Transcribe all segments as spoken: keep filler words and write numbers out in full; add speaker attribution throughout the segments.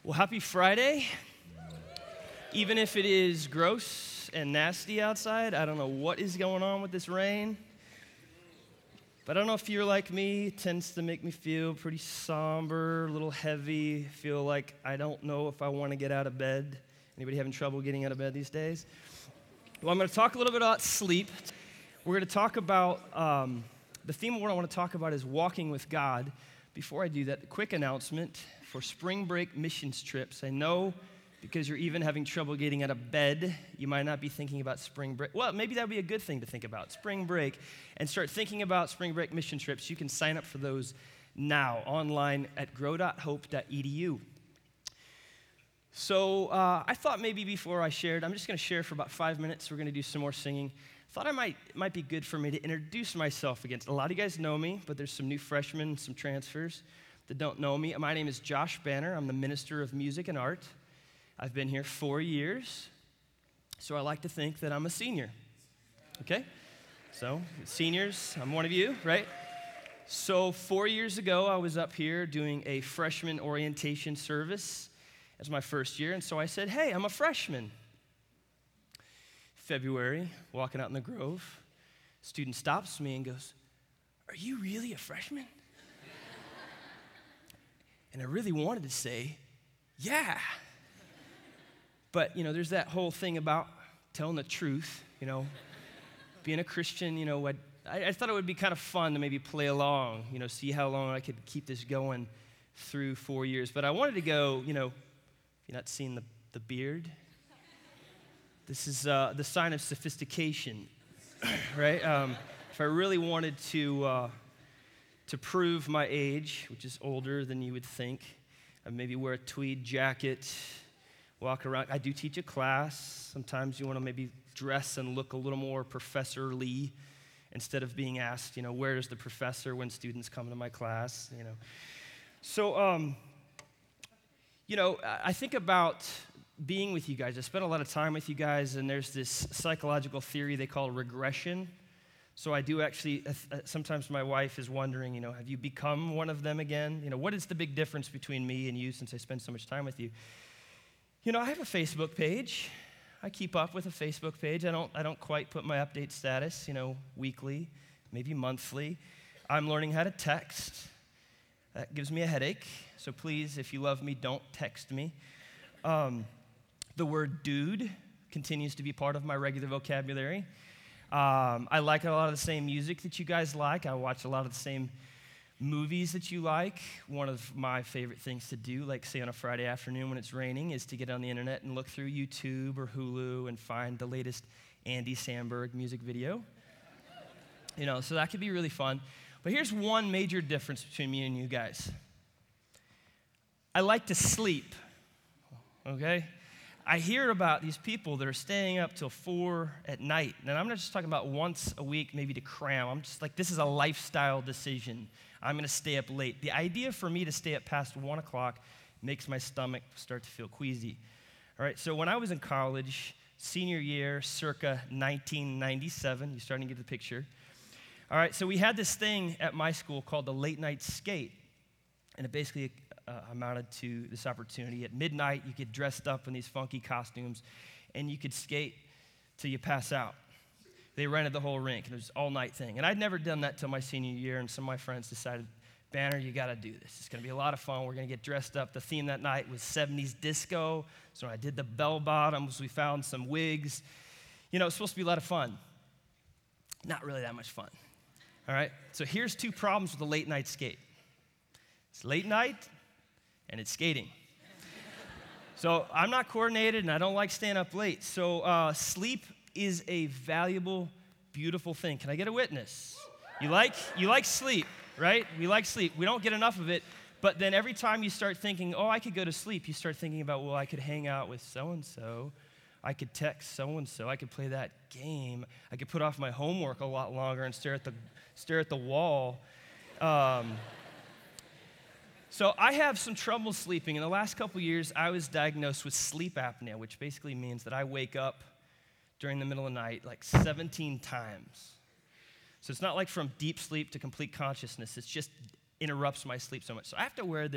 Speaker 1: Well, happy Friday. Even if it is gross and nasty outside, I don't know what is going on with this rain. But I don't know if you're like me, it tends to make me feel pretty somber, a little heavy, feel like I don't know if I want to get out of bed. Anybody having trouble getting out of bed these days? Well, I'm going to talk a little bit about sleep. We're going to talk about, um, the theme of what I want to talk about is walking with God. Before I do that, a quick announcement for spring break missions trips. I know because you're even having trouble getting out of bed, you might not be thinking about spring break. Well, maybe that would be a good thing to think about, spring break, and start thinking about spring break mission trips. You can sign up for those now online at grow dot hope dot e d u. So uh, I thought maybe before I shared, I'm just going to share for about five minutes. We're going to do some more singing. Thought I might it might be good for me to introduce myself again. A lot of you guys know me, but there's some new freshmen, some transfers that don't know me. My name is Josh Banner. I'm the minister of music and art. I've been here four years, so I like to think that I'm a senior. Okay? So seniors, I'm one of you, right? So four years ago, I was up here doing a freshman orientation service as my first year, and so I said, hey, I'm a freshman. February, walking out in the Grove, student stops me and goes, are you really a freshman? And I really wanted to say, yeah. But, you know, there's that whole thing about telling the truth, you know, being a Christian, you know, what I, I thought it would be kind of fun to maybe play along, you know, see how long I could keep this going through four years. But I wanted to go, you know, you're not seeing the, the beard? This is uh, the sign of sophistication, right? Um, if I really wanted to uh, to prove my age, which is older than you would think, I'd maybe wear a tweed jacket, walk around. I do teach a class. Sometimes you want to maybe dress and look a little more professorly instead of being asked, you know, where is the professor when students come to my class, you know. So, um, you know, I think about being with you guys. I spent a lot of time with you guys, and there's this psychological theory they call regression. So I do actually, uh, sometimes my wife is wondering, you know, have you become one of them again? You know, what is the big difference between me and you since I spend so much time with you? You know, I have a Facebook page. I keep up with a Facebook page. I don't, I don't quite put my update status, you know, weekly, maybe monthly. I'm learning how to text. That gives me a headache. So please, if you love me, don't text me. Um, The word dude continues to be part of my regular vocabulary. Um, I like a lot of the same music that you guys like. I watch a lot of the same movies that you like. One of my favorite things to do, like say on a Friday afternoon when it's raining, is to get on the internet and look through YouTube or Hulu and find the latest Andy Samberg music video. You know, so that could be really fun. But here's one major difference between me and you guys. I like to sleep, okay? I hear about these people that are staying up till four at night. And I'm not just talking about once a week, maybe to cram. I'm just like, this is a lifestyle decision. I'm going to stay up late. The idea for me to stay up past one o'clock makes my stomach start to feel queasy. All right, so when I was in college, senior year, circa nineteen ninety-seven, you're starting to get the picture. All right, so we had this thing at my school called the late night skate. And it basically Uh, amounted to this opportunity. At midnight, you get dressed up in these funky costumes, and you could skate till you pass out. They rented the whole rink, and it was an all-night thing. And I'd never done that till my senior year, and some of my friends decided, Banner, you got to do this. It's going to be a lot of fun. We're going to get dressed up. The theme that night was seventies disco, so I did the bell bottoms. We found some wigs. You know, it's supposed to be a lot of fun. Not really that much fun. All right? So here's two problems with the late-night skate. It's late night, and it's skating. So I'm not coordinated, and I don't like staying up late. So uh, sleep is a valuable, beautiful thing. Can I get a witness? You like, you like sleep, right? We like sleep. We don't get enough of it. But then every time you start thinking, oh, I could go to sleep, you start thinking about, well, I could hang out with so-and-so. I could text so-and-so. I could play that game. I could put off my homework a lot longer and stare at the, stare at the wall. Um, So I have some trouble sleeping. In the last couple years, I was diagnosed with sleep apnea, which basically means that I wake up during the middle of the night like seventeen times. So it's not like from deep sleep to complete consciousness. It just interrupts my sleep so much. So I have to wear this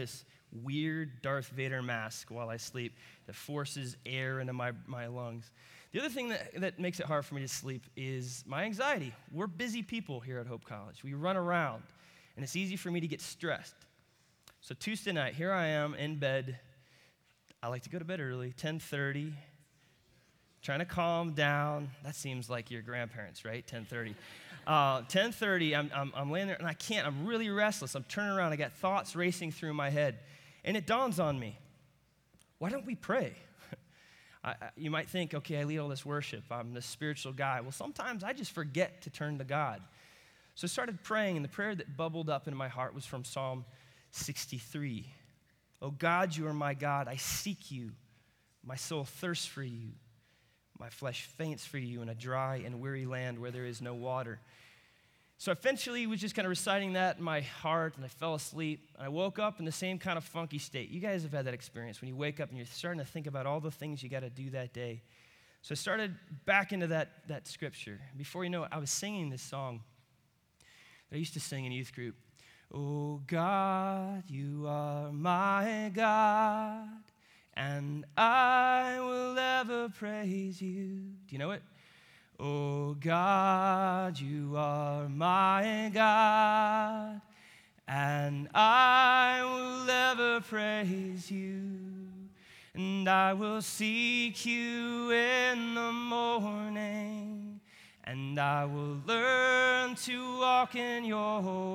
Speaker 1: weird Darth Vader mask while I sleep that forces air into my, my lungs. The other thing that, that makes it hard for me to sleep is my anxiety. We're busy people here at Hope College. We run around, and it's easy for me to get stressed. So Tuesday night, here I am in bed. I like to go to bed early, ten thirty, trying to calm down. That seems like your grandparents, right? ten thirty. Uh, ten thirty, I'm, I'm, I'm laying there, and I can't. I'm really restless. I'm turning around. I got thoughts racing through my head. And it dawns on me, why don't we pray? I, I, you might think, okay, I lead all this worship. I'm this spiritual guy. Well, sometimes I just forget to turn to God. So I started praying, and the prayer that bubbled up into my heart was from Psalm sixty-three. Oh God, you are my God. I seek you. My soul thirsts for you. My flesh faints for you in a dry and weary land where there is no water. So eventually, was just kind of reciting that in my heart, and I fell asleep. And I woke up in the same kind of funky state. You guys have had that experience when you wake up and you're starting to think about all the things you got to do that day. So I started back into that, that scripture. Before you know it, I was singing this song that I used to sing in youth group. Oh God, you are my God, and I will ever praise you. Do you know it? Oh God, you are my God, and I will ever praise you, and I will seek you in the morning, and I will learn to walk in your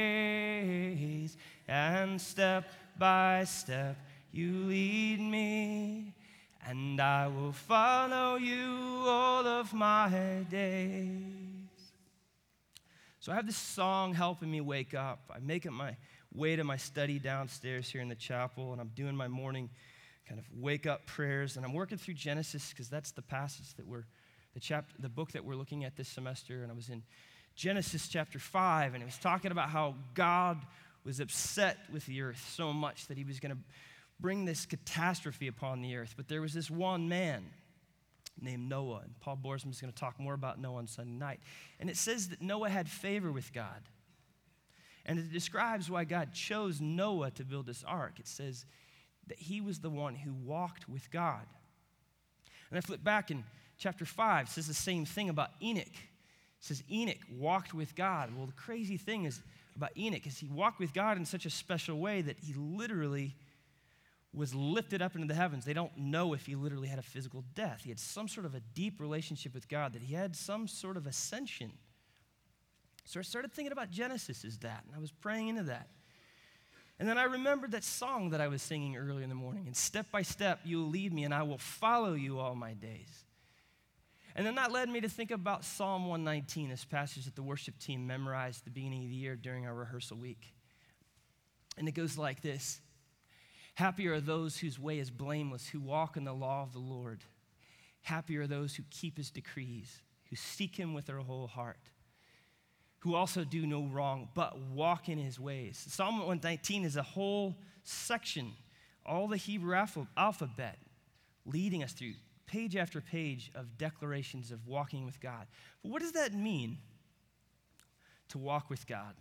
Speaker 1: ways, and step by step you lead me, and I will follow you all of my days. So I have this song helping me wake up. I make it my way to my study downstairs here in the chapel, and I'm doing my morning kind of wake up prayers, and I'm working through Genesis because that's the passage that we're, the chapter, the book that we're looking at this semester. And I was in Genesis chapter five, and it was talking about how God was upset with the earth so much that he was going to bring this catastrophe upon the earth. But there was this one man named Noah, and Paul Borsman is going to talk more about Noah on Sunday night. And it says that Noah had favor with God. And it describes why God chose Noah to build this ark. It says that he was the one who walked with God. And I flip back in chapter five, it says the same thing about Enoch. It says Enoch walked with God. Well, the crazy thing is about Enoch is he walked with God in such a special way that he literally was lifted up into the heavens. They don't know if he literally had a physical death. He had some sort of a deep relationship with God, that he had some sort of ascension. So I started thinking about Genesis as that, and I was praying into that. And then I remembered that song that I was singing early in the morning, and step by step you will lead me, and I will follow you all my days. And then that led me to think about Psalm one nineteen, this passage that the worship team memorized at the beginning of the year during our rehearsal week. And it goes like this. Happy are those whose way is blameless, who walk in the law of the Lord. Happy are those who keep his decrees, who seek him with their whole heart, who also do no wrong, but walk in his ways. Psalm one nineteen is a whole section, all the Hebrew alphabet, leading us through page after page of declarations of walking with God. But what does that mean, to walk with God?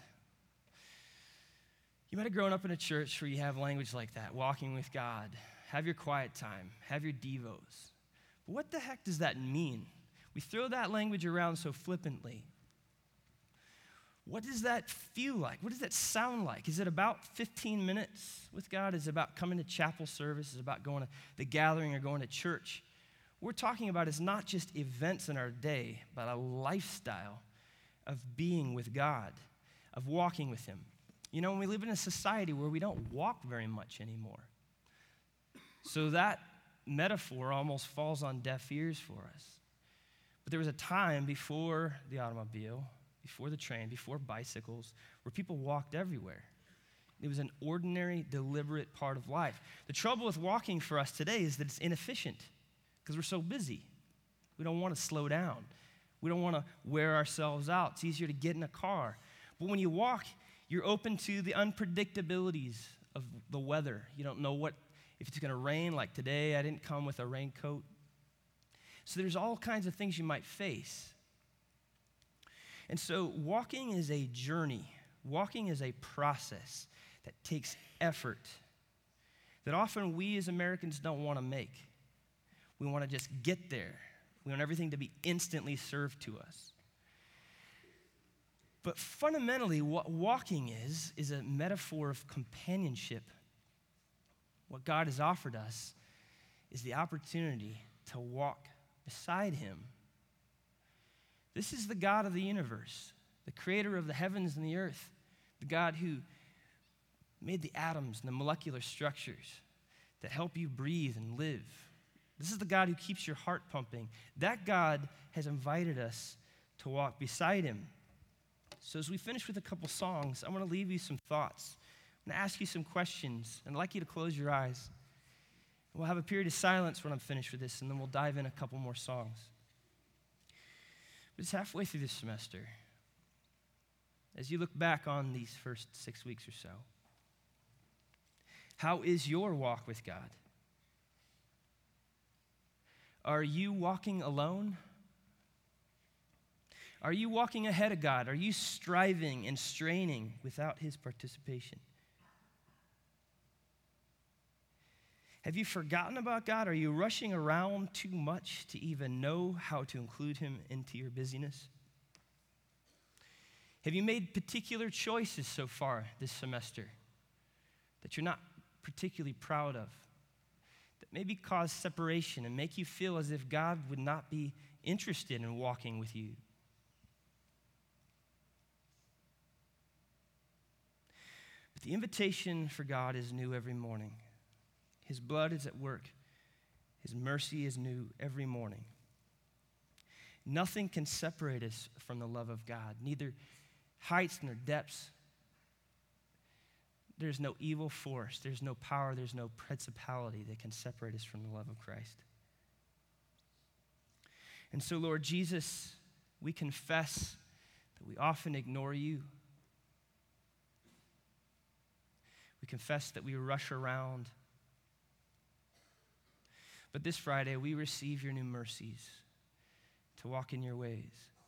Speaker 1: You might have grown up in a church where you have language like that, walking with God, have your quiet time, have your devos. But what the heck does that mean? We throw that language around so flippantly. What does that feel like? What does that sound like? Is it about fifteen minutes with God? Is it about coming to chapel service? Is it about going to the gathering or going to church? What we're talking about is not just events in our day, but a lifestyle of being with God, of walking with him. You know, when we live in a society where we don't walk very much anymore. So that metaphor almost falls on deaf ears for us. But there was a time before the automobile, before the train, before bicycles, where people walked everywhere. It was an ordinary, deliberate part of life. The trouble with walking for us today is that it's inefficient because we're so busy. We don't want to slow down. We don't want to wear ourselves out. It's easier to get in a car. But when you walk, you're open to the unpredictabilities of the weather. You don't know what, if it's going to rain, like today, I didn't come with a raincoat. So there's all kinds of things you might face. And so walking is a journey. Walking is a process that takes effort that often we as Americans don't want to make. We want to just get there. We want everything to be instantly served to us. But fundamentally, what walking is, is a metaphor of companionship. What God has offered us is the opportunity to walk beside him. This is the God of the universe, the creator of the heavens and the earth, the God who made the atoms and the molecular structures that help you breathe and live. This is the God who keeps your heart pumping. That God has invited us to walk beside him. So as we finish with a couple songs, I want to leave you some thoughts. I'm going to ask you some questions, and I'd like you to close your eyes. We'll have a period of silence when I'm finished with this, and then we'll dive in a couple more songs. But it's halfway through this semester. As you look back on these first six weeks or so, how is your walk with God? Are you walking alone? Are you walking ahead of God? Are you striving and straining without his participation? Have you forgotten about God? Are you rushing around too much to even know how to include him into your busyness? Have you made particular choices so far this semester that you're not particularly proud of, that maybe cause separation and make you feel as if God would not be interested in walking with you? But the invitation for God is new every morning. His blood is at work. His mercy is new every morning. Nothing can separate us from the love of God, neither heights nor depths. There's no evil force, there's no power, there's no principality that can separate us from the love of Christ. And so, Lord Jesus, we confess that we often ignore you. We confess that we rush around. But this Friday, we receive your new mercies to walk in your ways.